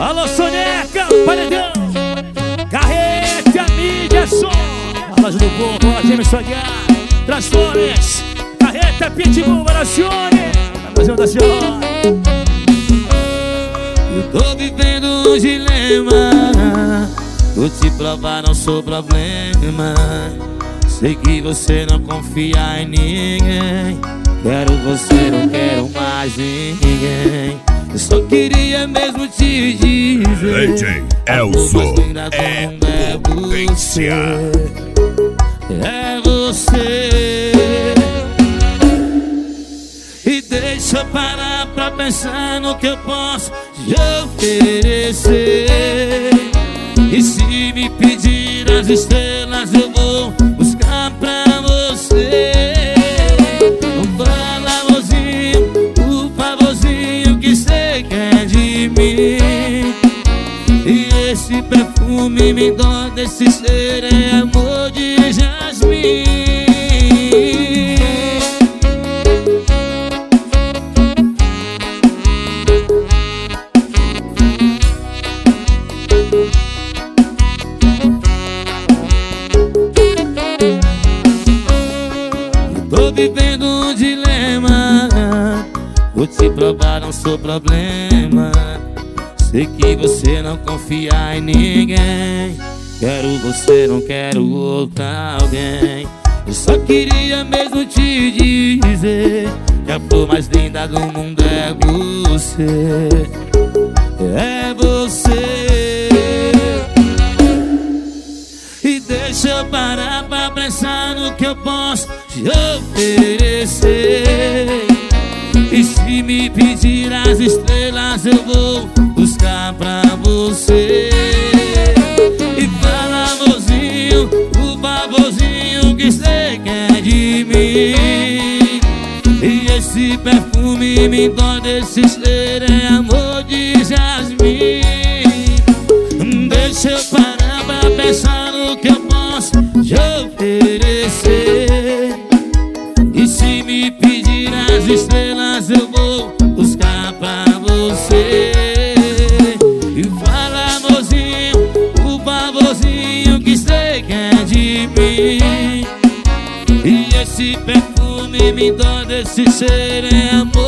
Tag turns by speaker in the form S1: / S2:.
S1: Alô, Soneca, Paredão, Carrete, a mídia, som. A loja do povo, a James Aguiar, Transformers, Carreta, Pitbull, Baracione, a Brasil da Senhora.
S2: Eu tô vivendo um dilema, vou te provar, não sou problema. Sei que você não confia em ninguém. Quero você, não quero mais ninguém. Eu só queria mesmo te dizer,
S3: DJ Elzo é potência.
S2: É você. E deixa eu parar pra pensar no que eu posso te oferecer. E se me pedir as estrelas eu vou buscar pra você. Um favorzinho, o favorzinho que cê quer de mim. E esse perfume me dói desse ser, é amor de jasmim. Tô vivendo um dilema, vou te provar, não sou problema. Sei que você não confia em ninguém. Quero você, não quero outra alguém. Eu só queria mesmo te dizer que a flor mais linda do mundo é você. É você. E deixa eu parar pra pensar no que eu posso te oferecer. E se me pedir as estrelas eu vou buscar pra você. E fala, amorzinho, o favorzinho que cê quer de mim. E esse perfume me dói desse ser, é amor de jasmim. Deixa eu parar pra pensar no que eu posso te oferecer. E se me pedir as estrelas eu vou buscar pra você. E fala, amorzinho, o favorzinho que cê quer de mim. E esse perfume me dói desse ser, é amor